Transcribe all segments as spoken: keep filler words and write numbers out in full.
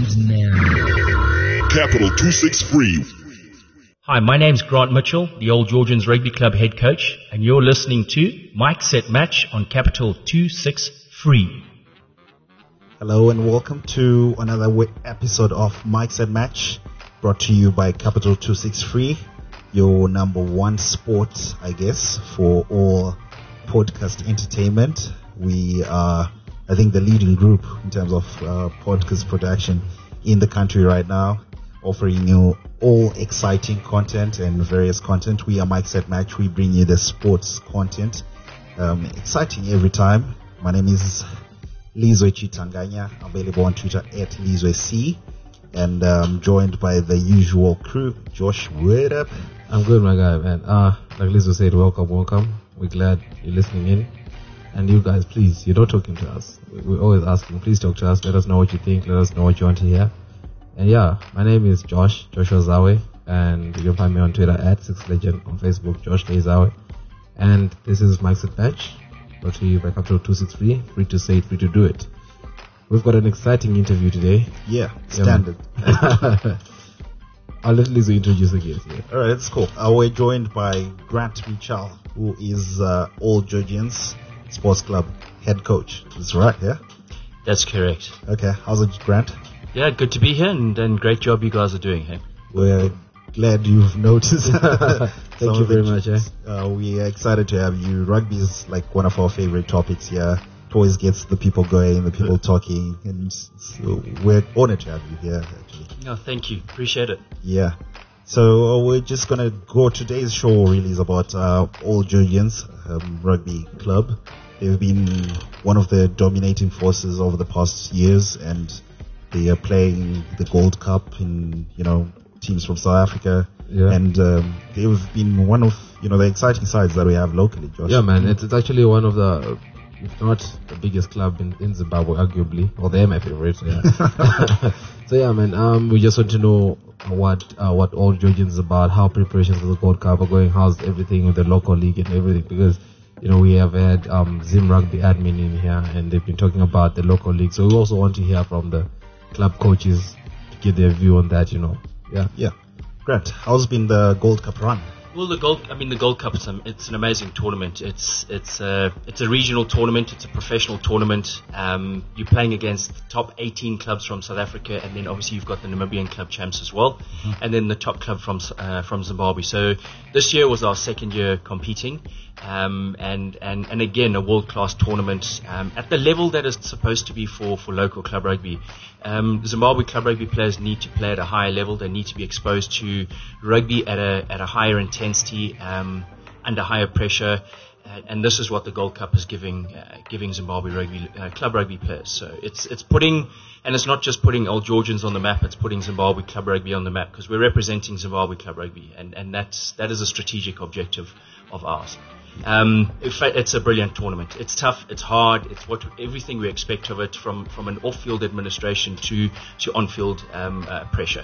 begins now. Capital two sixty-three. Hi, my name's Grant Mitchell, the Old Georgians Rugby Club head coach, and you're listening to Mike Set Match on Capital two sixty-three. Hello and welcome to another w- episode of Mike Set Match, brought to you by Capital two sixty-three, your number one sport, I guess, for all podcast entertainment. We are, I think, the leading group in terms of uh, podcast production in the country right now, offering you all exciting content and various content. We are Mike Set Match. We bring you the sports content, um, exciting every time. My name is Lizwe Chitanganya, available on Twitter at LizweC, and um, joined by the usual crew. Josh, what up? I'm good, my guy, man. Uh, like Lizwe said, welcome, welcome. We're glad you're listening in. And you guys, please, you're not talking to us. We're always asking, please talk to us. Let us know what you think. Let us know what you want to hear. And yeah, my name is Josh, Joshua Zawe. And you can find me on Twitter at six legend, on Facebook, Josh K. Zawe. And this is Mike Set Match, brought to you by Capital two sixty-three. Free to say it, free to do it. We've got an exciting interview today. Yeah, standard. Yeah, I'll let Lizzie introduce the guest. Yeah. Alright, that's cool. Uh, we're joined by Grant Mitchell, who is uh, Old Georgians Sports Club head coach. That's right, yeah? That's correct. Okay, how's it, Grant? Yeah, good to be here, and, and great job you guys are doing, hey? We're glad you've noticed. Thank you very much, eh? Uh, we are excited to have you. Rugby is like one of our favorite topics here. It always gets the people going, the people talking, and so we're honored to have you here, actually. No, thank you. Appreciate it. Yeah. So uh, we're just going to go, today's show really is about uh, Old Georgians um, Rugby Club. They've been one of the dominating forces over the past years, and they are playing the Gold Cup in, you know, teams from South Africa. Yeah. And um, they've been one of, you know, the exciting sides that we have locally, Josh. Yeah, man, it's, it's actually one of the, if not the biggest club in, in Zimbabwe, arguably, or they're my favorite. Yeah. So yeah, man, um, we just want to know what uh, what Old Georgians is about, how preparations for the Gold Cup are going, how's everything with the local league and everything, because you know we have had um, Zim Rugby admin in here, and they've been talking about the local league. So we also want to hear from the club coaches to get their view on that. You know, yeah, yeah. Grant, how's been the Gold Cup run? Well, the Gold, I mean, the Gold Cup, it's, um, it's an amazing tournament. It's it's a it's a regional tournament. It's a professional tournament. Um, you're playing against the top eighteen clubs from South Africa, and then obviously you've got the Namibian club champs as well, mm-hmm. and then the top club from uh, from Zimbabwe. So this year was our second year competing, um, and and and again a world class tournament um, at the level that it's supposed to be for for local club rugby. Um, Zimbabwe club rugby players need to play at a higher level. They need to be exposed to rugby at a at a higher intensity, um, under higher pressure, uh, and this is what the Gold Cup is giving uh, giving Zimbabwe rugby uh, club rugby players. So it's it's putting, and it's not just putting Old Georgians on the map. It's putting Zimbabwe club rugby on the map, because we're representing Zimbabwe club rugby, and and that's that is a strategic objective of ours. Um, in fact, it's a brilliant tournament. It's tough, it's hard, it's what everything we expect of it, from, from an off-field administration to to on-field um, uh, pressure.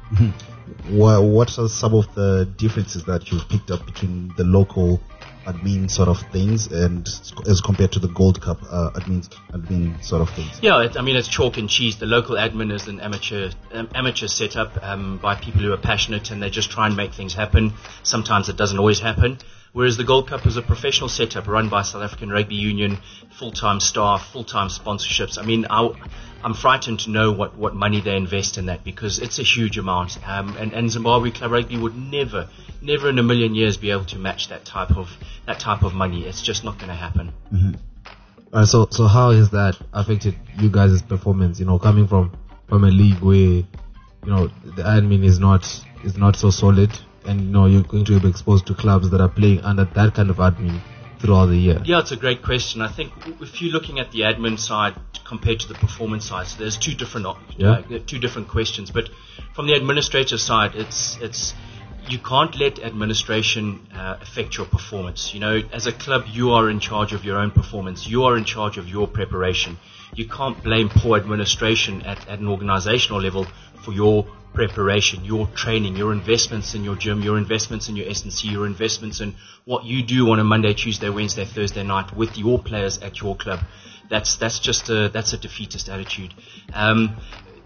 Mm-hmm. Well, what are some of the differences that you've picked up between the local admin sort of things and as compared to the Gold Cup uh, admin admin sort of things? Yeah, it, I mean it's chalk and cheese. The local admin is an amateur um, amateur setup um, by people who are passionate, and they just try and make things happen. Sometimes it doesn't always happen. Whereas the Gold Cup is a professional setup run by South African Rugby Union, full-time staff, full-time sponsorships. I mean, I, I'm frightened to know what, what money they invest in that, because it's a huge amount. Um, and, and Zimbabwe Club Rugby would never, never in a million years be able to match that type of that type of money. It's just not going to happen. Mm-hmm. Uh, so, so how has that affected you guys' performance? You know, coming from, from a league where, you know, the admin is not is not so solid. And you know you're going to be exposed to clubs that are playing under that kind of admin throughout the year. Yeah, it's a great question. I think if you're looking at the admin side compared to the performance side, so there's two different uh, yeah. two different questions. But from the administrative side, it's it's you can't let administration uh, affect your performance. You know, as a club, you are in charge of your own performance. You are in charge of your preparation. You can't blame poor administration at, at an organizational level for your preparation, your training, your investments in your gym, your investments in your S and C, your investments in what you do on a Monday, Tuesday, Wednesday, Thursday night with your players at your club. That's that's just a that's a defeatist attitude. Um,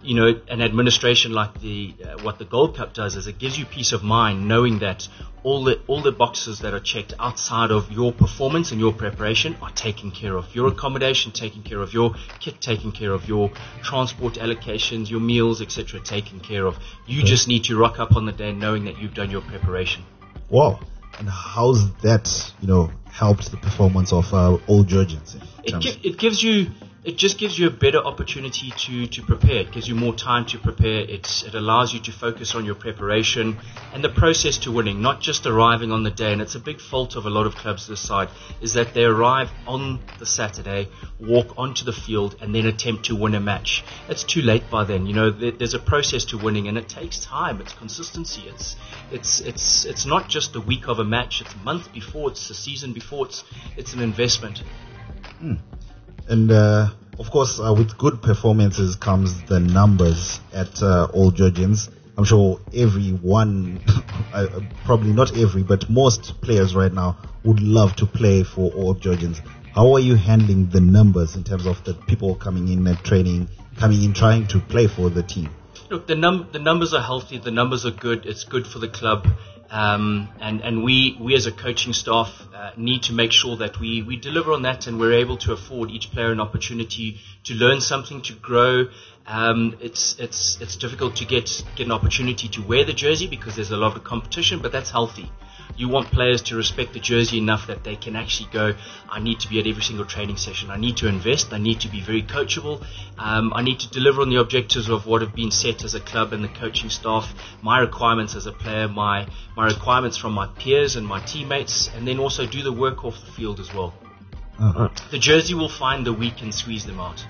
you know, an administration like the uh, what the Gold Cup does is it gives you peace of mind knowing that all the all the boxes that are checked outside of your performance and your preparation are taken care of. Your accommodation taken care of, your kit taken care of, your transport allocations, your meals, et cetera taken care of. You just need to rock up on the day knowing that you've done your preparation. Wow. And how's that, you know, helped the performance of uh, all Georgians? It, gi- it gives you, it just gives you a better opportunity to, to prepare. It gives you more time to prepare. It, it allows you to focus on your preparation and the process to winning, not just arriving on the day. And it's a big fault of a lot of clubs this side, is that they arrive on the Saturday, walk onto the field, and then attempt to win a match. It's too late by then. You know, there, there's a process to winning, and it takes time. It's consistency. It's it's it's it's not just a week of a match. It's a month before. It's a season before. It's it's an investment. Mm. And uh, of course, uh, with good performances comes the numbers at uh, All Georgians. I'm sure everyone, uh, probably not every, but most players right now would love to play for All Georgians. How are you handling the numbers in terms of the people coming in and training, coming in trying to play for the team? Look, the num the numbers are healthy. The numbers are good. It's good for the club. Um, and, and we, we as a coaching staff uh, need to make sure that we, we deliver on that and we're able to afford each player an opportunity to learn something, to grow. Um, it's it's it's difficult to get get an opportunity to wear the jersey because there's a lot of competition, but that's healthy. You want players to respect the jersey enough that they can actually go, I need to be at every single training session. I need to invest. I need to be very coachable. Um, I need to deliver on the objectives of what have been set as a club and the coaching staff, my requirements as a player, my, my requirements from my peers and my teammates, and then also do the work off the field as well. Uh-huh. The jersey will find the weak and squeeze them out.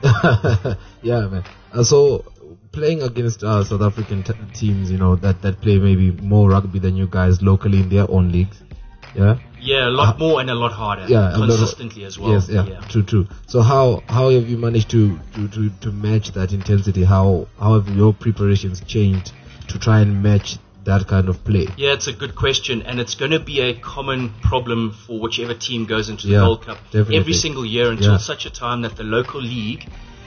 Yeah, man. Uh, so playing against uh, South African t- teams, you know, that, that play maybe more rugby than you guys locally in their own leagues. Yeah. Yeah, a lot uh, more and a lot harder. Yeah, consistently as well. Yes, yeah, yeah. true, true. So how how have you managed to, to, to, to match that intensity? How how have your preparations changed to try and match that kind of play? Yeah, it's a good question, and it's going to be a common problem for whichever team goes into the Yeah, Gold Cup definitely. every single year until Yeah. such a time that the local league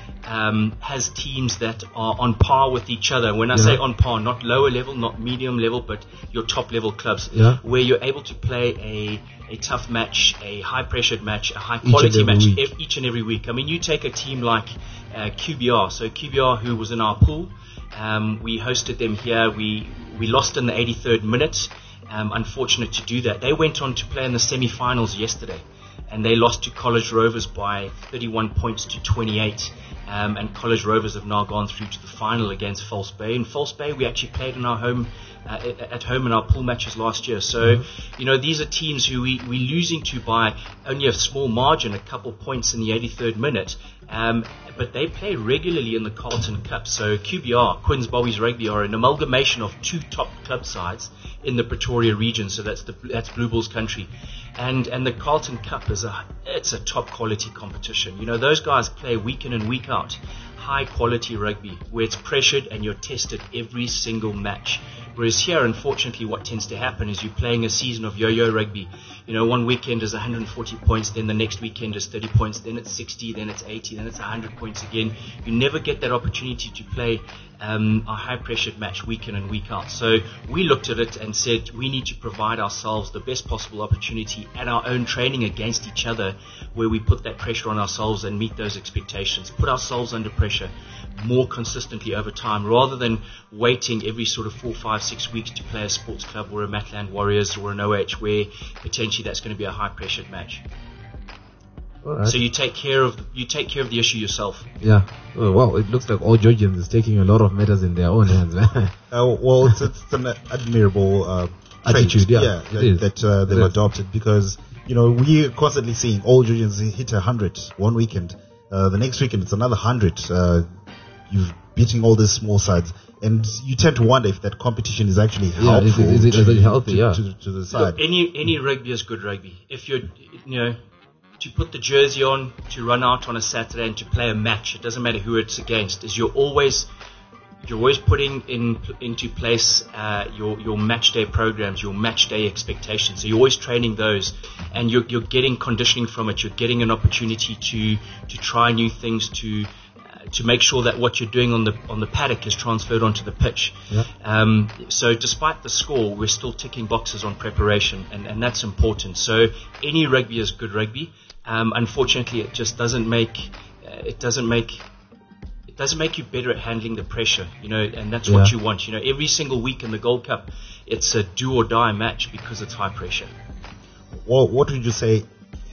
um, has teams that are on par with each other. When I Yeah. say on par, not lower level, not medium level, but your top level clubs, Yeah. where you're able to play a a tough match, a high pressured match, a high and quality every match week. ev- each and every week. I mean, you take a team like uh, Q B R. So Q B R, who was in our pool, um, we hosted them here. We we lost in the eighty-third minute. Um, unfortunate to do that. They went on to play in the semi-finals yesterday, and they lost to College Rovers by thirty-one points to twenty-eight. Um, and College Rovers have now gone through to the final against False Bay. In False Bay, we actually played in our home, uh, at home in our pool matches last year. So, you know, these are teams who we, we're losing to by only a small margin, a couple points in the eighty-third minute. Um, but they play regularly in the Carlton Cup. So Q B R, Queen's Bowies Rugby, are an amalgamation of two top club sides in the Pretoria region. So that's the that's Blue Bulls country. And and the Carlton Cup is a it's a top quality competition. You know, those guys play week in and week out, high quality rugby where it's pressured and you're tested every single match. Whereas here, unfortunately, what tends to happen is you're playing a season of yo-yo rugby. You know, one weekend is one hundred forty points, then the next weekend is thirty points, then it's sixty, then it's eighty, then it's one hundred points again. You never get that opportunity to play um, a high-pressured match week in and week out. So we looked at it and said we need to provide ourselves the best possible opportunity at our own training against each other, where we put that pressure on ourselves and meet those expectations, put ourselves under pressure more consistently over time, rather than waiting every sort of four, five, six weeks to play a sports club or a Matland Warriors or an O H, where potentially that's going to be a high-pressured match. All right. So you take care of you take care of the issue yourself. Yeah. Oh, wow, it looks like all Georgians is taking a lot of matters in their own hands, man. Uh, well, it's, it's an admirable uh, trait, Attitude, yeah, it that, is. that uh, they've It is. adopted, because you know we're constantly seeing all Georgians hit a hundred one weekend, uh, the next weekend it's another hundred. Uh, you're beating all these small sides, and you tend to wonder if that competition is actually Yeah, is helpful it- is it- to, is it healthy? to, Yeah. to, to the Look, side. any any rugby is good rugby. If you're, you know, to put the jersey on, to run out on a Saturday and to play a match, it doesn't matter who it's against, is you're always you're always putting in into place uh, your your match day programs, your match day expectations. So you're always training those, and you're you're getting conditioning from it. You're getting an opportunity to to try new things, to uh, to make sure that what you're doing on the on the paddock is transferred onto the pitch. Yeah. Um, so despite the score, we're still ticking boxes on preparation, and, and that's important. So any rugby is good rugby. Um, unfortunately, it just doesn't make uh, it doesn't make it doesn't make you better at handling the pressure, you know, and that's Yeah. what you want. You know, every single week in the Gold Cup, it's a do or die match because it's high pressure. Well, what would you say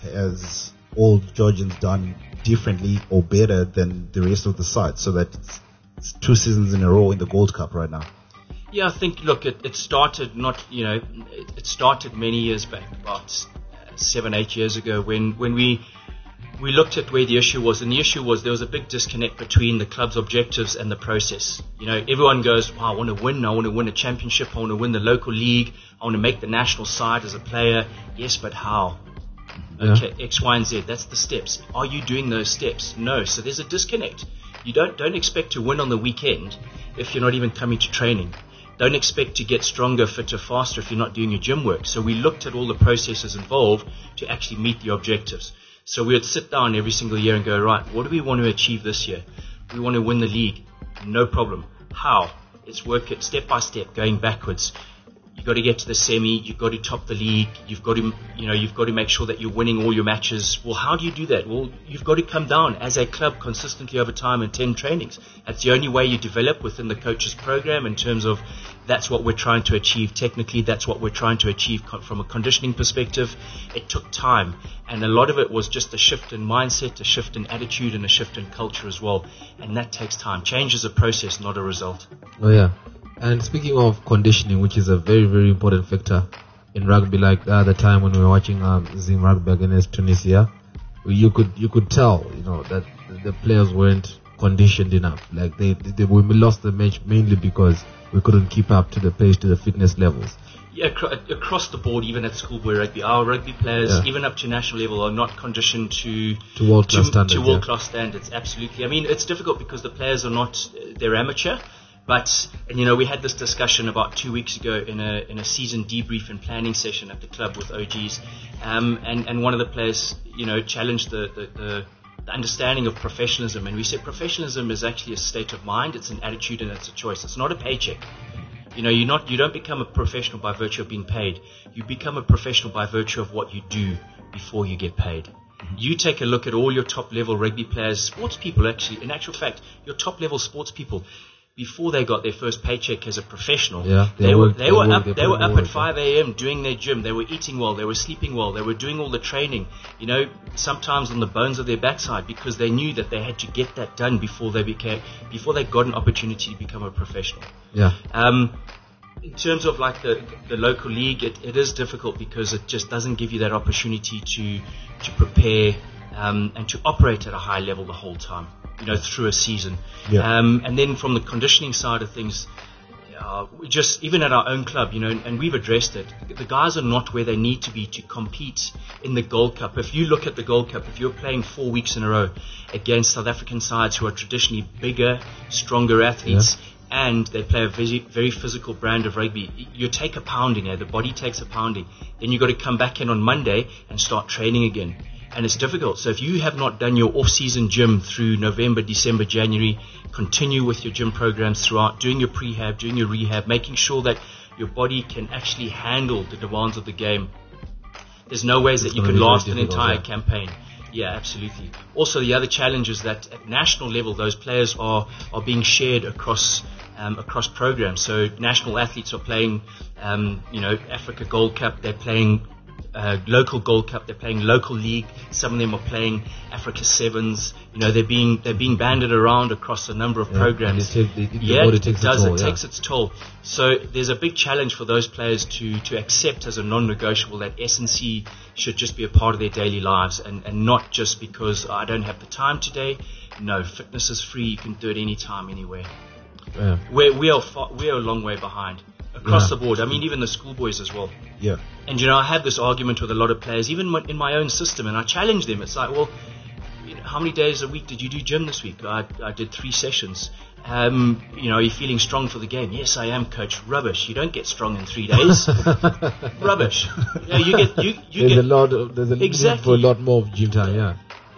has all Georgians done differently or better than the rest of the side, so that it's, it's two seasons in a row in the Gold Cup right now? Yeah, I think, look, it, it started not, you know, it, it started many years back, about uh, seven, eight years ago, when, when we we looked at where the issue was, and the issue was there was a big disconnect between the club's objectives and the process. You know, everyone goes, wow, I want to win, I want to win a championship, I want to win the local league, I want to make the national side as a player. Yes, but how? Yeah. Okay, X, Y, and Z, that's the steps. Are you doing those steps? No, so there's a disconnect. You don't don't expect to win on the weekend if you're not even coming to training. Don't expect to get stronger, fitter, faster if you're not doing your gym work. So we looked at all the processes involved to actually meet the objectives. So we would sit down every single year and go, right, what do we want to achieve this year? We want to win the league. No problem. How? Let's work it step by step, going backwards. You've got to get to the semi, you've got to top the league, you've got to, you know, you've got to make sure that you're winning all your matches. Well, how do you do that? Well, you've got to come down as a club consistently over time and attend trainings. That's the only way you develop within the coach's program, in terms of that's what we're trying to achieve technically, that's what we're trying to achieve co- from a conditioning perspective. It took time, and a lot of it was just a shift in mindset, a shift in attitude, and a shift in culture as well. And that takes time. Change is a process, not a result. Oh yeah. And speaking of conditioning, which is a very, very important factor in rugby, like the other time when we were watching um, Zim Rugby against Tunisia, you could you could tell, you know, that the players weren't conditioned enough. Like they, they we lost the match mainly because we couldn't keep up to the pace, to the fitness levels. Yeah, acro- across the board, even at schoolboy rugby, our rugby players, Yeah. even up to national level, are not conditioned to To world-class to, standards, to yeah. world-class standards. Absolutely. I mean, it's difficult because the players are not, they're amateur. But, and you know, we had this discussion about two weeks ago in a in a season debrief and planning session at the club with O Gs, um, and and one of the players, you know, challenged the, the, the, the understanding of professionalism, and we said professionalism is actually a state of mind, it's an attitude, and it's a choice. It's not a paycheck. You know, you're not you don't become a professional by virtue of being paid. You become a professional by virtue of what you do before you get paid. You take a look at all your top level rugby players, sports people actually, in actual fact, your top level sports people, before they got their first paycheck as a professional, Yeah, they, they were work- they, they were work- up they they put were in up work, at five a.m. doing their gym. They were eating well, they were sleeping well, they were doing all the training, you know, sometimes on the bones of their backside, because they knew that they had to get that done before they became before they got an opportunity to become a professional. Yeah. Um, in terms of like the the local league, it, it is difficult because it just doesn't give you that opportunity to to prepare um, and to operate at a high level the whole time, you know, through a season. Yeah. Um, and then from the conditioning side of things, uh, we just even at our own club, you know, and, and we've addressed it. The guys are not where they need to be to compete in the Gold Cup. If you look at the Gold Cup, if you're playing four weeks in a row against South African sides who are traditionally bigger, stronger athletes, and they play a very, very physical brand of rugby, you take a pounding, eh? The body takes a pounding. Then you've got to come back in on Monday and start training again. And it's difficult. So if you have not done your off-season gym through November, December, January, continue with your gym programs throughout, doing your prehab, doing your rehab, making sure that your body can actually handle the demands of the game. There's no ways It's that you gonna can be very last an difficult, entire yeah. campaign. Yeah, absolutely. Also, the other challenge is that at national level, those players are, are being shared across um, across programs. So national athletes are playing, um, you know, Africa Gold Cup. They're playing uh, local Gold Cup. They're playing local league. Some of them are playing Africa Sevens. You know, they're being they're being banded around across a number of Yeah, programs. and it take- the- the yeah, body it takes a does. toll, it yeah. takes its toll. So there's a big challenge for those players to to accept as a non-negotiable that S and C should just be a part of their daily lives, and, and not just because I don't have the time today. No, fitness is free. You can do it anytime, anywhere. Yeah. We're, we are far, we are a long way behind across Yeah. the board. I mean, even the schoolboys as well. Yeah. And you know, I have this argument with a lot of players, even my- in my own system, and I challenge them. It's like, well, you know, how many days a week did you do gym this week? I, I did three sessions. Um, you know, are you feeling strong for the game? Yes, I am, coach. Rubbish. You don't get strong in three days. Rubbish. You know, you get you you There's get a lot. Of, there's a need Exactly. for a lot more of gym time. Yeah.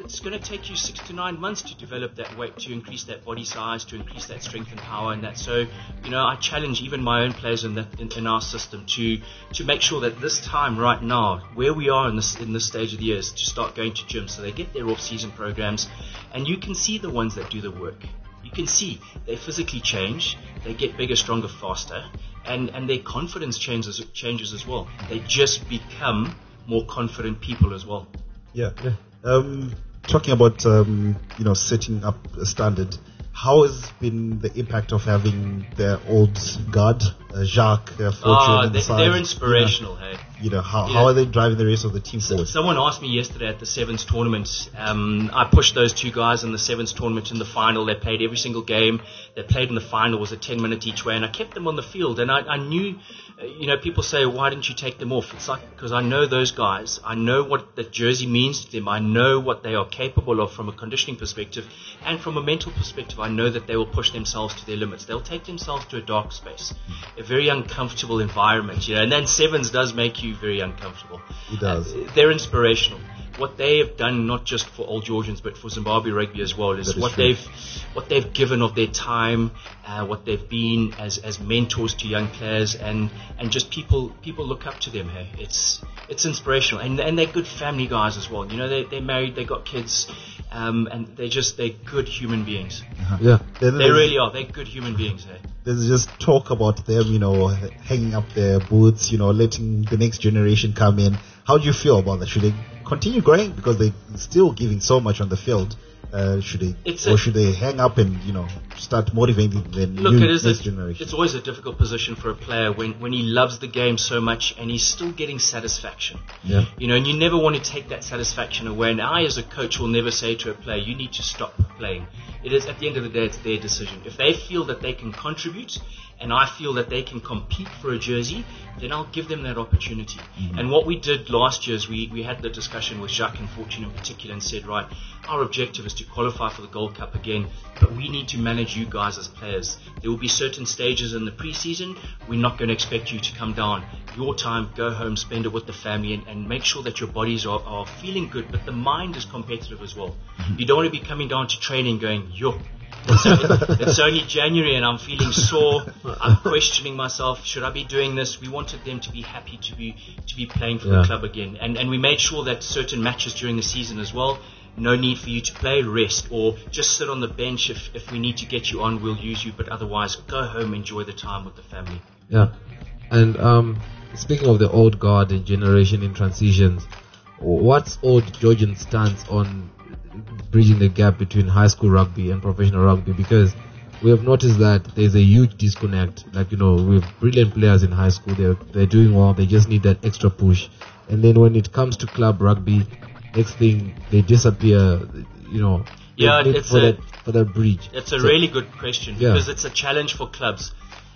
it's going to take you six to nine months to develop that weight, to increase that body size, to increase that strength and power, and that. So, you know, I challenge even my own players in, that, in, in our system to to make sure that this time right now, where we are in this in this stage of the year, is to start going to gyms. So they get their off-season programs, and you can see the ones that do the work. You can see they physically change, they get bigger, stronger, faster, and, and their confidence changes changes as well. They just become more confident people as well. Yeah. yeah. Um, talking about um, you know setting up a standard, how has been the impact of having the old guard, uh, Jacques, uh, Fortune, Oh, and they, the side, they're inspirational, you know, hey. You know how, Yeah. how are they driving the rest of the team So, forward? someone asked me yesterday at the Sevens tournament. Um, I pushed those two guys in the Sevens tournament in the final. They played every single game. They played in the final. It was a ten minute each way, and I kept them on the field. And I, I knew, uh, you know, people say, why didn't you take them off? It's like, because I know those guys. I know what the jersey means to them. I know what they are capable of from a conditioning perspective, and from a mental perspective. I know that they will push themselves to their limits. They'll take themselves to a dark space, a very uncomfortable environment, you know. And then Sevens does make you very uncomfortable. It does. Uh, they're inspirational. What they have done, not just for Old Georgians, but for Zimbabwe rugby as well, is, That is what true. they've what they've given of their time, uh, what they've been as, as mentors to young players, and, and just people people look up to them. Hey, it's it's inspirational, and and they're good family guys as well. You know, they they're married, they got kids, um, and they're just they're good human beings. Yeah. Then They there's- really are. They're good human beings. Hey. There's just talk about them, you know, h- hanging up their boots, you know, letting the next generation come in. How do you feel about that? Should they continue growing because they're still giving so much on the field? Uh, should they, It's or a- should they hang up and, you know, start motivating the Look, new it is next a, generation? it's always a difficult position for a player when, when he loves the game so much and he's still getting satisfaction. Yeah. You know, and you never want to take that satisfaction away. And I, as a coach, will never say to a player, you need to stop playing. It is, at the end of the day, it's their decision. If they feel that they can contribute and I feel that they can compete for a jersey, then I'll give them that opportunity. Mm-hmm. And what we did last year is we, we had the discussion with Jacques and Fortune in particular and said, right, our objective is to qualify for the Gold Cup again, but we need to manage you guys as players. There will be certain stages in the preseason. We're not going to expect you to come down. Your time, go home, spend it with the family, and, and make sure that your bodies are, are feeling good, but the mind is competitive as well. You don't want to be coming down to training going, yo, it's only, it's only January and I'm feeling sore. I'm questioning myself. Should I be doing this? We wanted them to be happy to be to be playing for Yeah. the club again, and and we made sure that certain matches during the season as well. No need for you to play, rest, or just sit on the bench. If if we need to get you on, we'll use you. But otherwise, go home, enjoy the time with the family. Yeah. And um, speaking of the old guard and generation in transitions, what's Old Georgian stance on bridging the gap between high school rugby and professional rugby? Because we have noticed that there's a huge disconnect. Like, you know, we have brilliant players in high school. They're, they're doing well. They just need that extra push. And then when it comes to club rugby, next thing, they disappear, you know. they Yeah, need it's for a- that, for that bridge. It's a So- really good question Yeah. because it's a challenge for clubs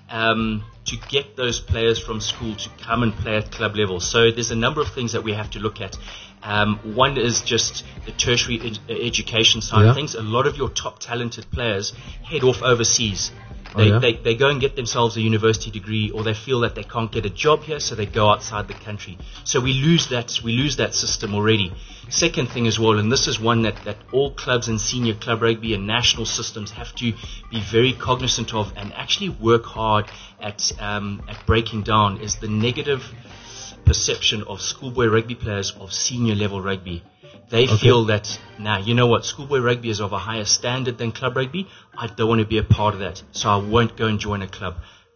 um, to get those players from school to come and play at club level. So there's a number of things that we have to look at. Um, one is just the tertiary ed- education side Yeah. of things. A lot of your top talented players head off overseas. Oh, They, yeah? they, they go and get themselves a university degree, or they feel that they can't get a job here, so they go outside the country. So we lose that we lose that system already. Second thing as well, and this is one that, that all clubs and senior club rugby and national systems have to be very cognizant of and actually work hard at um, at breaking down, is the negative perception of schoolboy rugby players of senior level rugby. They Okay. feel that, nah, you know what, schoolboy rugby is of a higher standard than club rugby. I don't want to be a part of that, so I won't go and join a club.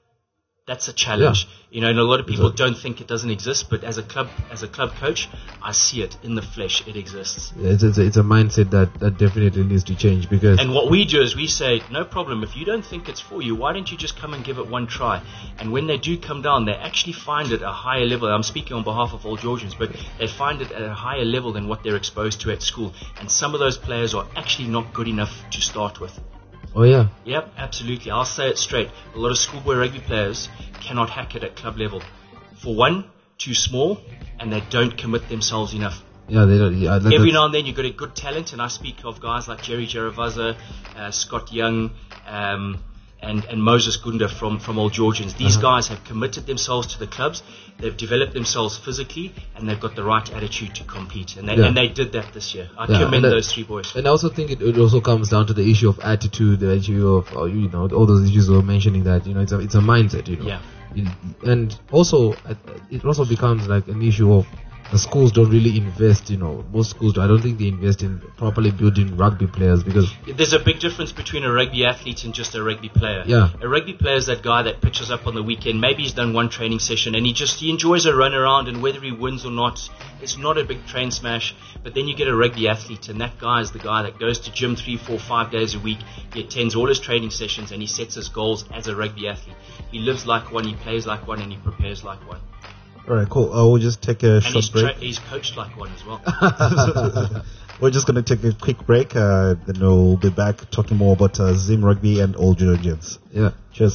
That's a challenge. You know, and a lot of people Exactly. don't think it doesn't exist, but as a club as a club coach, I see it in the flesh. It exists. Yeah, It's, it's, a, it's a mindset that, that definitely needs to change because And what we do is we say, no problem, if you don't think it's for you, why don't you just come and give it one try? And when they do come down, they actually find it a higher level. I'm speaking on behalf of all Georgians, but they find it at a higher level than what they're exposed to at school. And some of those players are actually not good enough to start with. oh yeah, Yep, absolutely. I'll say it straight. A lot of schoolboy rugby players cannot hack it at club level. For one, too small, and they don't commit themselves enough. yeah, they don't. Yeah, that- Every that's- now and then you've got a good talent, and I speak of guys like Jerry Jeravaza, uh, Scott Young, um, and, and Moses Gunda from, from Old Georgians. These Uh-huh. guys have committed themselves to the clubs, they've developed themselves physically, and they've got the right attitude to compete. And they, Yeah. and they did that this year. I Yeah, commend and, uh, those three boys. And I also think it, it also comes down to the issue of attitude, the issue of uh, you know all those issues we were mentioning. That you know it's a it's a mindset, you know. Yeah. You- and also uh, it also becomes like an issue of the schools don't really invest. You know, most schools I don't think they invest in properly building rugby players because There's a big difference between a rugby athlete and just a rugby player. Yeah. A rugby player is that guy that pitches up on the weekend. Maybe he's done one training session and he just he enjoys a run around, and whether he wins or not, it's not a big train smash. But then you get a rugby athlete, and that guy is the guy that goes to gym three, four, five days a week. He attends all his training sessions and he sets his goals as a rugby athlete. He lives like one, he plays like one, and he prepares like one. All right, cool. Uh, we'll just take a And short he's, break. tra- he's coached like one as well. We're just going to take a quick break. Uh, then we'll be back talking more about uh, Zim Rugby and Old Georgians. yeah. Cheers.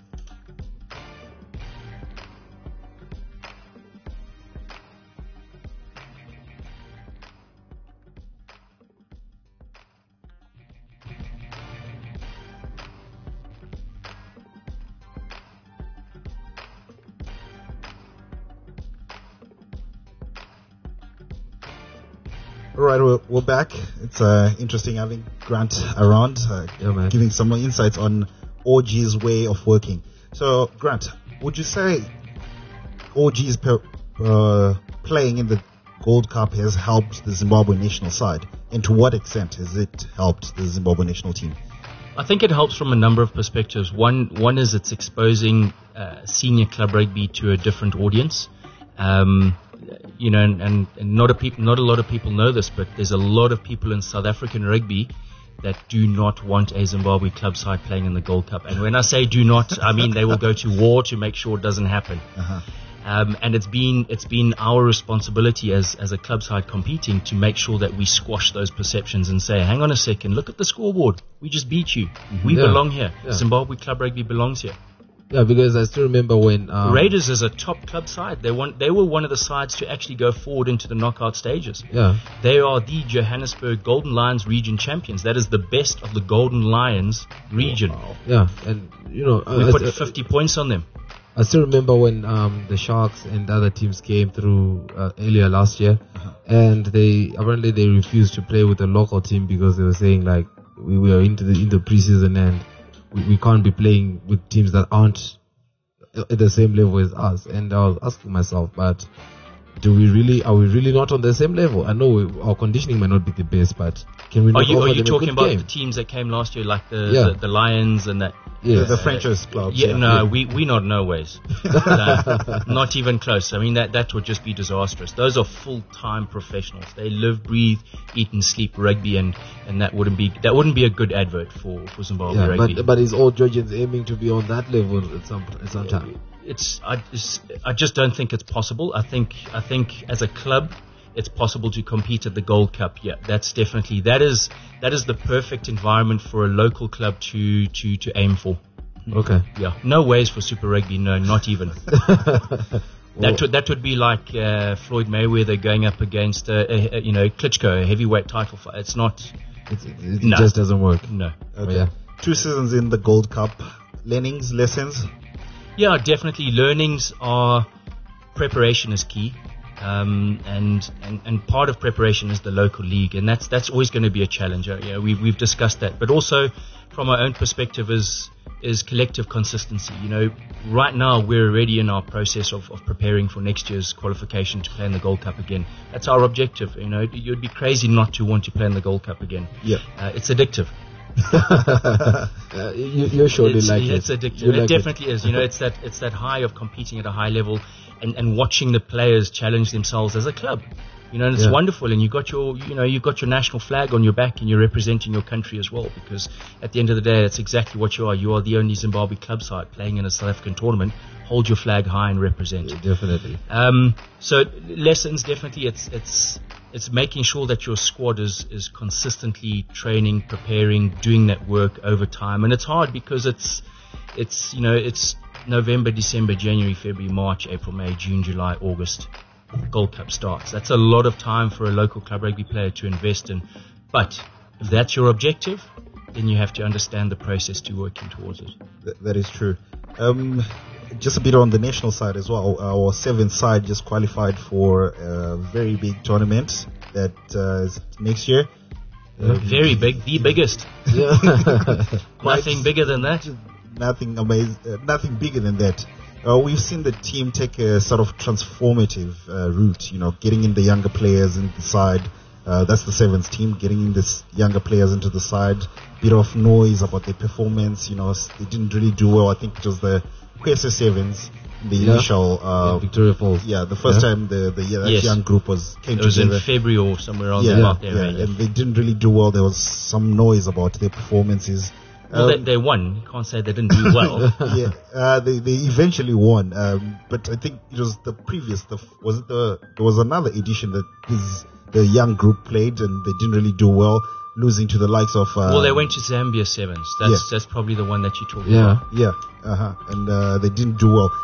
All right, we're, we're back. It's uh, interesting having Grant around, uh, Yeah, man. giving some more insights on O G's way of working. So, Grant, would you say O G's per, uh, playing in the Gold Cup has helped the Zimbabwe national side? And to what extent has it helped the Zimbabwe national team? I think it helps from a number of perspectives. One, one is it's exposing uh, senior club rugby to a different audience. Um, you know, and, and, and not a peop- not a lot of people know this, but there's a lot of people in South African rugby that do not want a Zimbabwe club side playing in the Gold Cup. And when I say do not, I mean they will go to war to make sure it doesn't happen. Uh-huh. Um, and it's been it's been our responsibility as as a club side competing to make sure that we squash those perceptions and say, hang on a second, look at the scoreboard. We just beat you. We Yeah. belong here. Yeah. Zimbabwe club rugby belongs here. Yeah, because I still remember when um, Raiders is a top club side. They want they were one of the sides to actually go forward into the knockout stages. Yeah. They are the Johannesburg Golden Lions region champions. That is the best of the Golden Lions region. Yeah, and you know, We uh, put uh, fifty points on them. I still remember when um, the Sharks and other teams came through uh, earlier last year, and they apparently they refused to play with the local team because they were saying like we were into the into preseason and we, we can't be playing with teams that aren't at the same level as us. And I was asking myself, but do we really are we really not on the same level? I know we, our conditioning might not be the best, but can we Are not you offer are you them a talking good about game? the teams that came last year, like the Yeah. the, the Lions and that? Yeah. The, the franchise clubs. Yeah, no, we we not no ways, no, not even close. I mean that that would just be disastrous. Those are full time professionals. They live, breathe, eat, and sleep rugby, and, and that wouldn't be that wouldn't be a good advert for, for Zimbabwe Yeah, rugby. but but is all Georgians aiming to be on that level at some at some time? it's I just, I just don't think it's possible. I think I think as a club, it's possible to compete at the Gold Cup. Yeah, that's definitely that is that is the perfect environment for a local club to to to aim for. Okay. Yeah, no ways for Super Rugby. No, not even. That would that would be like uh, Floyd Mayweather going up against uh, a, a, you know Klitschko, a heavyweight title fight. It's not. It's, it, it No. just doesn't work. No. Okay. Yeah. Two seasons in the Gold Cup. Learnings, lessons. Yeah, definitely. Learnings are preparation is key, um, and, and and part of preparation is the local league, and that's that's always going to be a challenge. Uh, Yeah, we we've discussed that, but also from our own perspective is is collective consistency. You know, right now we're already in our process of, of preparing for next year's qualification to play in the Gold Cup again. That's our objective. You know, you'd be crazy not to want to play in the Gold Cup again. Yeah. Uh, it's addictive. Uh, you, you surely it's, like it's it. addictive. You It like definitely is. You know, it's that it's that high of competing at a high level and, and watching the players challenge themselves as a club. You know, and it's Yeah. wonderful. And you got your you know you got your national flag on your back and you're representing your country as well. Because at the end of the day, that's exactly what you are. You are the only Zimbabwe club side playing in a South African tournament. Hold your flag high and represent. Yeah, definitely. Um, so lessons definitely it's it's it's making sure that your squad is is consistently training, preparing, doing that work over time, and it's hard because it's it's you know it's November, December, January, February, March, April, May, June, July, August. Gold Cup starts. That's a lot of time for a local club rugby player to invest in. But if that's your objective, then you have to understand the process to working towards it. Th- that is true. Um, just a bit on the national side as well. Our seventh side just qualified for a very big tournament that uh, is next year. Um, Very big, the biggest. Yeah. Nothing bigger than that. Nothing amazing. Uh, nothing bigger than that. Uh, we've seen the team take a sort of transformative uh, route. You know, getting in the younger players in the side. Uh, that's the sevens team, getting in this younger players into the side. Bit of noise about their performance. You know, s- they didn't really do well. I think it was the Kwese Sevens, the Yeah. initial. Uh, Yeah, Victoria Falls. yeah, the first Yeah. time the the yeah, that Yes. young group was came It was in together. February or somewhere around yeah, the mark there. yeah, right? and they didn't really do well. There was some noise about their performances. Well, they, Um, they won. You can't say they didn't do well. yeah, uh, they they eventually won. Um, but I think it was the previous. The f- was it the there was another edition that his the young group played and they didn't really do well, losing to the likes of. Uh, Well, they went to Zambia Sevens. That's Yeah. that's probably the one that you're talking Yeah. about. Yeah, uh-huh. and uh, they didn't do well.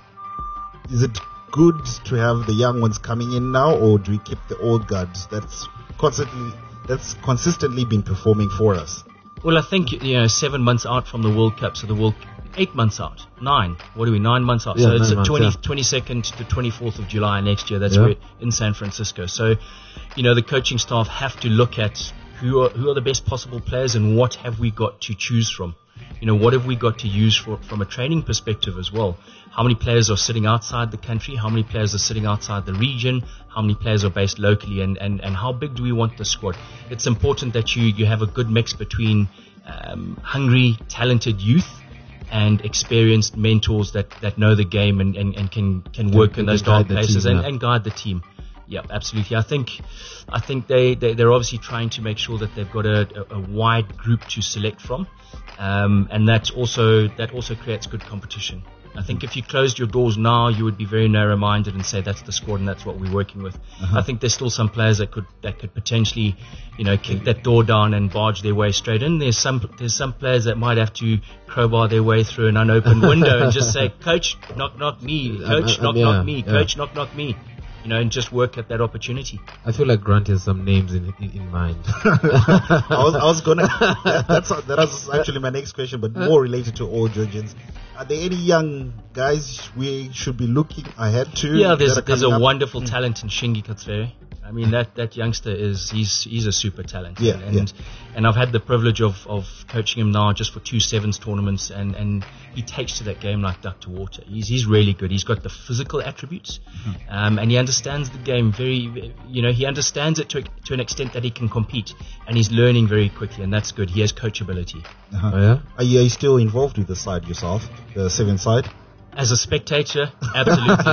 Is it good to have the young ones coming in now, or do we keep the old guards? That's constantly that's consistently been performing for us. Well, I think, you know, seven months out from the World Cup, so the World, eight months out, nine. What are we? Nine months out. Yeah, so it's nine the months, twenty, yeah. twenty-second to twenty-fourth of July next year. That's Yeah. where in San Francisco. So, you know, the coaching staff have to look at who are who are the best possible players and what have we got to choose from. You know, what have we got to use for, from a training perspective as well? How many players are sitting outside the country? How many players are sitting outside the region? How many players are based locally? And, and, and how big do we want the squad? It's important that you, you have a good mix between um, hungry, talented youth and experienced mentors that, that know the game and, and, and can, can work can in those guide dark the places team, and, yeah. and guide the team. Yeah, absolutely. I think, I think they, they they're obviously trying to make sure that they've got a, a, a wide group to select from, um, and that also that also creates good competition. I think if you closed your doors now, you would be very narrow-minded and say that's the squad and that's what we're working with. I think there's still some players that could that could potentially, you know, kick that door down and barge their way straight in. There's some there's some players that might have to crowbar their way through an unopened window and just say, "Coach, knock knock me. Coach, Um, knock yeah, knock me. yeah. Coach, knock knock me." You know, and just work at that opportunity. I feel like Grant has some names in in, in mind. I was, I was gonna. That, that's that was actually my next question, but more related to all Georgians. Are there any young guys we should be looking ahead to? Yeah, there's that are there's a coming up? wonderful talent in Shingi Katsvere. I mean, that, that youngster is he's he's a super talent. Yeah, and yeah. and I've had the privilege of, of coaching him now just for two sevens tournaments, and, and he takes to that game like duck to water. He's he's really good. He's got the physical attributes, um, and he understands the game very. You know, he understands it to to an extent that he can compete, and he's learning very quickly, and that's good. He has coachability. Uh-huh. Oh, yeah? Are you, are you still involved with the side yourself, the seven side? As a spectator, absolutely.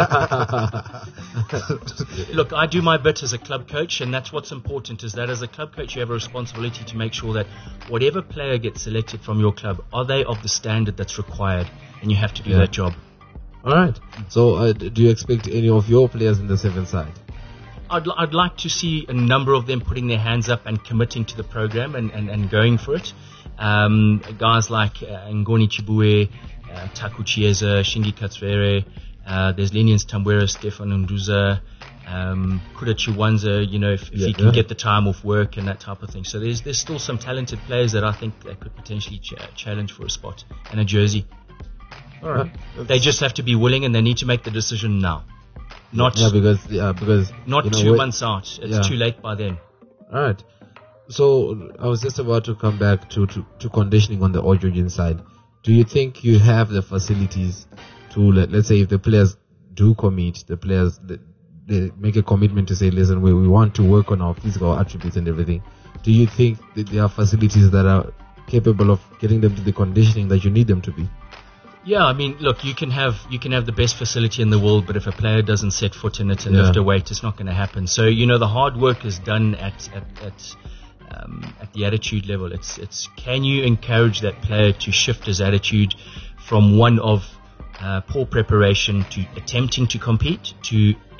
Look, I do my bit as a club coach, and that's what's important, is that as a club coach you have a responsibility to make sure that whatever player gets selected from your club, are they of the standard that's required, and you have to do Yeah. that job. All right. So, uh, d- do you expect any of your players in the seven side? I'd, li- I'd like to see a number of them putting their hands up and committing to the program and, and, and going for it. Um, guys like uh, Ngoni Chibue, uh, Taku Chiesa, Shingi Katsvere, uh, there's Lenience Tambwera, Stefan Nduza, um, Kuda Chiwanza, you know, if, if Yeah, he can yeah. get the time off work and that type of thing. So there's there's still some talented players that I think that could potentially ch- challenge for a spot and a jersey. All right. They just have to be willing, and they need to make the decision now. Not Yeah, because yeah, because not you know, two when- months out. It's Yeah. too late by then. All right. So I was just about to come back to, to, to conditioning on the All Georgian side. Do you think you have the facilities to, let, let's say, if the players do commit, the players they, they make a commitment to say, listen, we, we want to work on our physical attributes and everything. Do you think that there are facilities that are capable of getting them to the conditioning that you need them to be? Yeah, I mean, look, you can have you can have the best facility in the world, but if a player doesn't set foot in it and Yeah. lift a weight, it's not going to happen. So, you know, the hard work is done at at at, um, at the attitude level. It's it's can you encourage that player to shift his attitude from one of uh, poor preparation to attempting to compete to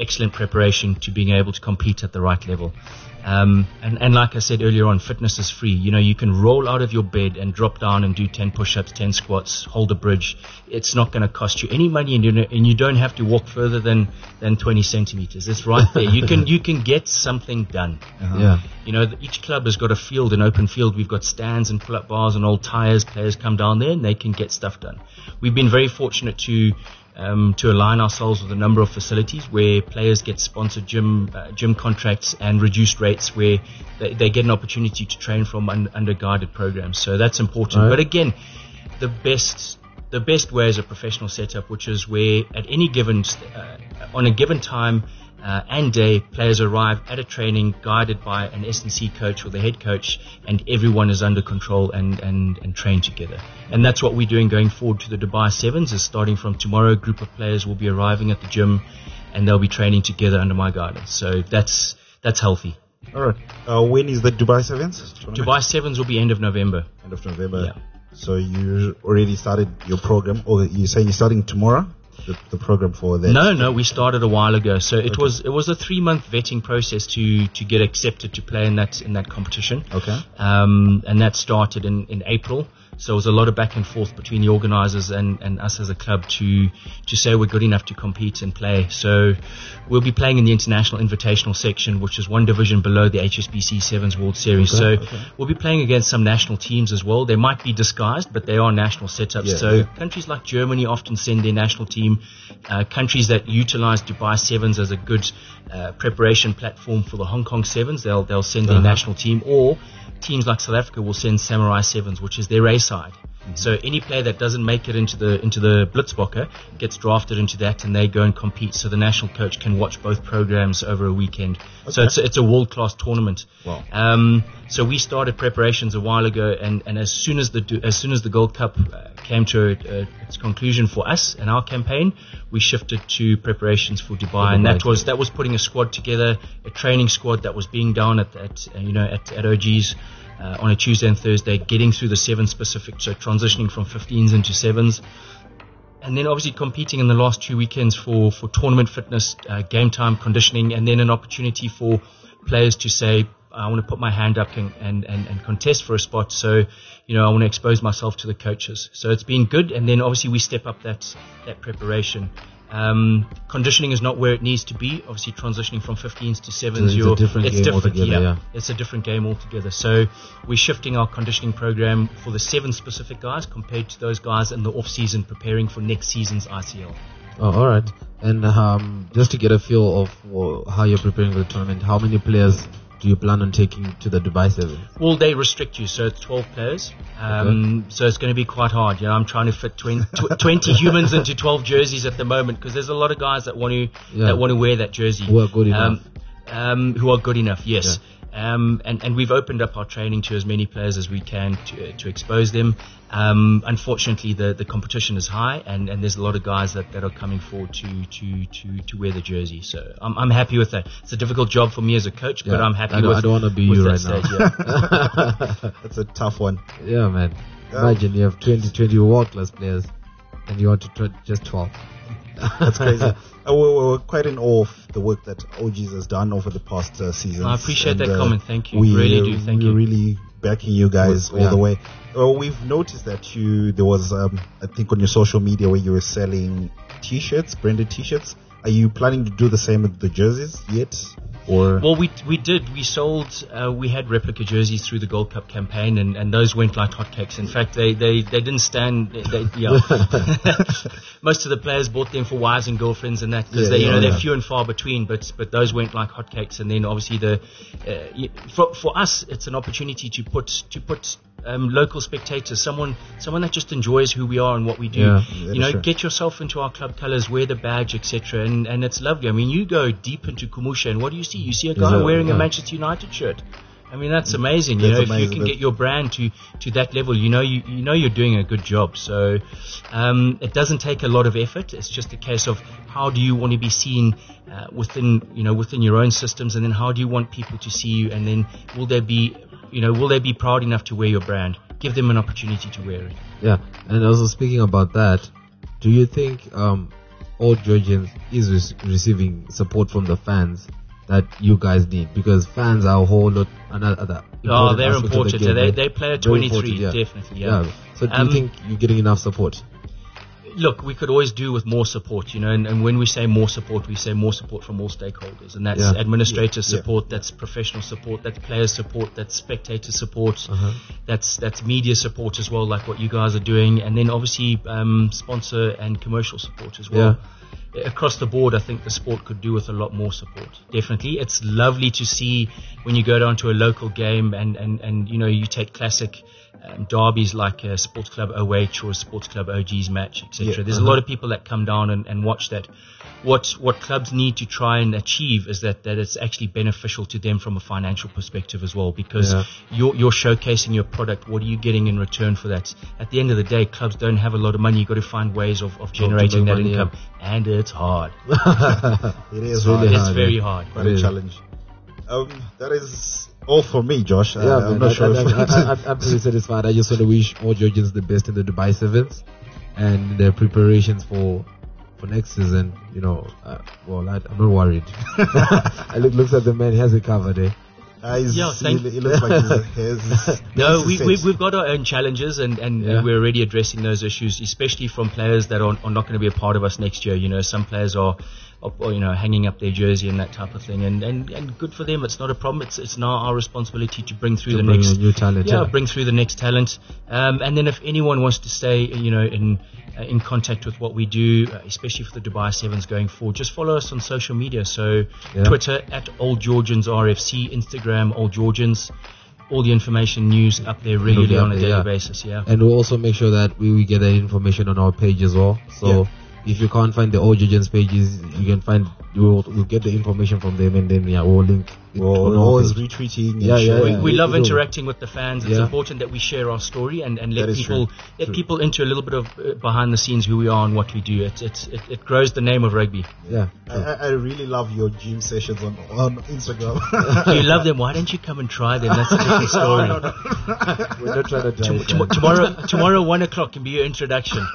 excellent preparation to being able to compete at the right level. Um, and, and like I said earlier on, fitness is free. You know, you can roll out of your bed and drop down and do ten push-ups, ten squats, hold a bridge. It's not going to cost you any money, and you, know, and you don't have to walk further than, than twenty centimeters. It's right there. You can you can get something done. Uh-huh. Yeah. You know, each club has got a field, an open field. We've got stands and pull-up bars and old tires. Players come down there and they can get stuff done. We've been very fortunate to um, to align ourselves with a number of facilities where players get sponsored gym uh, gym contracts and reduced rates, where they, they get an opportunity to train from un, under guided programs. So that's important. Right. But again, the best the best way is a professional setup, which is where at any given st- uh, on a given time Uh, and day, players arrive at a training guided by an S and C coach or the head coach, and everyone is under control and, and, and trained together. And that's what we're doing going forward to the Dubai Sevens. Is starting from tomorrow, a group of players will be arriving at the gym, and they'll be training together under my guidance. So that's that's healthy. All right. Uh, when is the Dubai Sevens? Dubai Sevens will be end of November. End of November. Yeah. So you already started your program, or you're saying you're starting tomorrow? The, the program for that? No, no, we started a while ago. So it Okay. was it was a three month vetting process to to get accepted to play in that in that competition. Okay. Um, and that started in, in April. So it was a lot of back and forth between the organisers and, and us as a club to to say we're good enough to compete and play. So we'll be playing in the International Invitational section, which is one division below the H S B C Sevens World Series. Okay, so okay. we'll be playing against some national teams as well. They might be disguised, but they are national setups. Yeah, so yeah. countries like Germany often send their national team. Uh, countries that utilise Dubai Sevens as a good uh, preparation platform for the Hong Kong Sevens, they'll they'll send their Uh-huh. national team, or teams like South Africa will send Samurai Sevens, which is their A side. Mm-hmm. So any player that doesn't make it into the into the Blitzbokke gets drafted into that, and they go and compete. So the national coach can watch both programs over a weekend. So Okay. it's it's a world class tournament. Wow. Um, so we started preparations a while ago, and, and as soon as the as soon as the Gold Cup uh, came to uh, its conclusion for us and our campaign, we shifted to preparations for Dubai, and Dubai. that was that was putting a squad together, a training squad that was being done at, at uh, you know at, at O G's. Uh, on a Tuesday and Thursday, getting through the seven specific, so transitioning from fifteens into sevens, and then obviously competing in the last two weekends for, for tournament fitness, uh, game time conditioning, and then an opportunity for players to say, I want to put my hand up and, and, and, and contest for a spot. So, you know, I want to expose myself to the coaches. So it's been good, and then obviously we step up that that preparation. Um, conditioning is not where it needs to be. Obviously, transitioning from fifteens to sevens, it's a you're, different it's game different. altogether, Yeah, yeah. it's a different game altogether. So we're shifting our conditioning program for the seven specific guys compared to those guys in the off season preparing for next season's I C L. Oh, all right. And um, just to get a feel of uh, how you're preparing for the tournament, how many players do you plan on taking to the Dubai Sevens? Well, they restrict you, so it's twelve players. Um, So it's going to be quite hard. You know, I'm trying to fit twenty, tw- twenty humans into twelve jerseys at the moment, because there's a lot of guys that want to Yeah. that want to wear that jersey. Who are good enough. Um, um, who are good enough, yes. Um, and, and we've opened up our training to as many players as we can to, uh, to expose them. Um, unfortunately, the, the competition is high, and, and there's a lot of guys that, that are coming forward to, to, to, to wear the jersey. So I'm, I'm happy with that. It's a difficult job for me as a coach, but Yeah. I'm happy I don't, with I don't want to be with you that right now. stage, yeah. That's a tough one. Yeah, man. Yeah. Imagine you have twenty, twenty world-class players, and you want to try just twelve. That's crazy. uh, we're, we're quite in awe of the work that O Gs has done over the past uh, seasons. I appreciate And, that uh, comment. Thank you. We Really uh, do. Thank we're you. really backing you guys Well, all yeah. the way. Uh, we've noticed that you there was um, I think on your social media where you were selling T-shirts, branded T-shirts. Are you planning to do the same with the jerseys yet? Or Well, we we did. We sold. Uh, we had replica jerseys through the Gold Cup campaign, and, and those went like hotcakes. In fact, they, they, they didn't stand. They, yeah. Most of the players bought them for wives and girlfriends and that, because Yeah, they you yeah, know yeah. they're few and far between. But but those went like hotcakes. And then obviously the uh, y- for for us, it's an opportunity to put to put. Um, local spectators, someone someone that just enjoys who we are and what we do. Yeah, yeah, you know, sure. get yourself into our club colours, wear the badge, et cetera. And and it's lovely. I mean, you go deep into Kumusha, and what do you see? You see a guy a- wearing yeah. a Manchester United shirt. I mean, that's amazing. You That's know, if amazing. you can That- get your brand to, to that level, you know, you, you know you're doing a good job. So, um, it doesn't take a lot of effort. It's just a case of how do you want to be seen, uh, within, you know, within your own systems, and then how do you want people to see you, and then will they be, you know, will they be proud enough to wear your brand? Give them an opportunity to wear it. Yeah, and also speaking about that, do you think um, all Georgians is re- receiving support from the fans that you guys need, because fans are a whole lot another. Oh, they're aspect of the important. game, they right? they play a Very twenty-three, important, yeah. definitely. Yeah. Yeah. So do Um, you think you're getting enough support? Look, we could always do with more support, you know, and, and when we say more support, we say more support from all stakeholders, and that's Yeah. administrator Yeah, yeah. support, that's professional support, that's player support, that's spectator support, Uh-huh. that's that's media support as well, like what you guys are doing, and then obviously um, sponsor and commercial support as well. Across the board, I think the sport could do with a lot more support. Definitely, it's lovely to see when you go down to a local game and and and you know you take classic um, derbies like a Sports Club O H or a Sports Club O G's match, et cetera. Yeah, There's uh-huh. a lot of people that come down and, and watch that. What what clubs need to try and achieve is that, that it's actually beneficial to them from a financial perspective as well, because Yeah. you're you're showcasing your product. What are you getting in return for that? At the end of the day, clubs don't have a lot of money. You've got to find ways of, of generating that money, income, and it's hard. It is It's really hard. It's hard, very yeah. hard. Quite It a is. challenge. Um, that is all for me, Josh. Uh, Yeah, I'm man, not I, sure. I, if I, I, I, I'm pretty satisfied. I just want to wish all Georgians the best in the Dubai Sevens and their preparations for for next season. You know, uh, well, I, I'm not worried. I look, looks like the man has it covered, eh? Uh, he's- Yeah, thank- he, he looks like he's, he's, No, he's we, set. we, we've got our own challenges, and, and, Yeah. and we're already addressing those issues, especially from players that are, are not going to be a part of us next year. You know, some players are, are, you know, hanging up their jersey and that type of thing, and, and, and good for them. It's not a problem. It's it's now our responsibility to bring through To the bring next in new talent, Yeah, yeah. bring through the next talent. Um, and then if anyone wants to stay, you know, in uh, in contact with what we do, uh, especially for the Dubai Sevens going forward, just follow us on social media. So Yeah. Twitter at Old Georgians R F C, Instagram Old Georgians. All the information, news up there regularly up on a there, daily yeah. basis. Yeah. And we'll also make sure that we, we get that information on our page as well. So Yeah. if you can't find the all Georgians pages, you can find, we'll, we'll get the information from them, and then yeah, we'll link it We're on our always page. retweeting. And Yeah, yeah, sharing. We, yeah. we it- love it will. interacting with the fans. It's Yeah. important that we share our story and, and let That is people true. let True. people into a little bit of uh, behind the scenes who we are and what we do. It it, it, it grows the name of rugby. Yeah. I, I I really love your gym sessions on on Instagram. You love them. Why don't you come and try them? That's a different story. No, no, no. We're not trying to drive. Tom- tomorrow, tomorrow, one o'clock can be your introduction.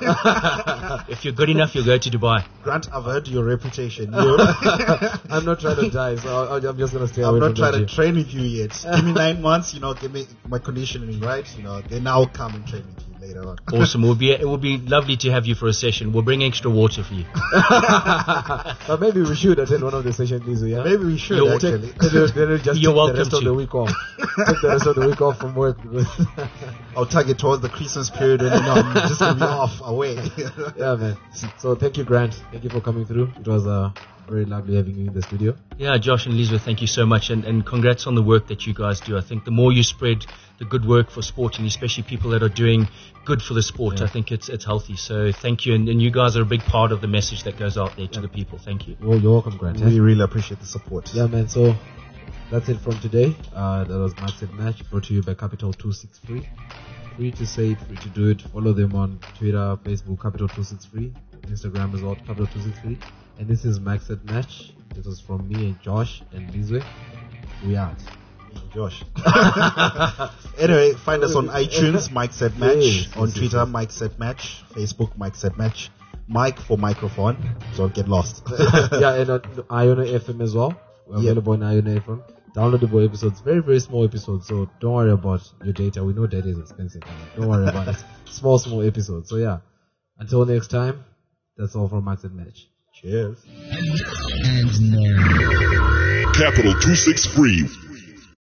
If you're good enough, you'll go to Dubai. Grant, I've heard your reputation. You're, I'm not trying to die, so I'll, I'm just gonna stay I'm away not from trying the to gym. train with you yet. Give me nine months, you know, give me my conditioning right, you know, then I'll come and train with you later on. Awesome. It will be it will be lovely to have you for a session. We'll bring extra water for you. But maybe we should attend one of the sessions, Lizzo, yeah? Maybe we should You're- actually. Then we'll- then we'll just You're take welcome the rest of to. the week off. Take the rest of the week off from work. Because I'll target towards the Christmas period and you know, I'm just gonna be off away. yeah, man. So thank you, Grant. Thank you for coming through. It was uh, very lovely having you in the studio. Yeah, Josh and Elizabeth, thank you so much, and, and congrats on the work that you guys do. I think the more you spread the good work for sport, and especially people that are doing good for the sport, Yeah. I think it's it's healthy. So thank you, and, and you guys are a big part of the message that goes out there to the people. Thank you. Well, you're welcome, Grant. We Yeah, really appreciate the support. yeah man. So that's it from today. Uh, that was Max at Match, brought to you by Capital two six three. Free to say it, free to do it. Follow them on Twitter, Facebook, Capital two six three, Instagram as well, Capital two six three. And this is Max at Match. This was from me and Josh and Lizwe. We out. Josh. Anyway, find us on iTunes, Mike Said Match. Yes, on yes, Twitter, yes. Mike Said Match. Facebook, Mike Said Match. Mike for microphone. Don't get lost. Yeah, and on Iona F M as well. We're Yeah. available on Iona F M. Downloadable episodes, very, very small episodes. So don't worry about your data. We know data is expensive. Don't worry about it. Small, small episodes. So yeah, until next time, that's all from Max and Match. Cheers. Capital two six three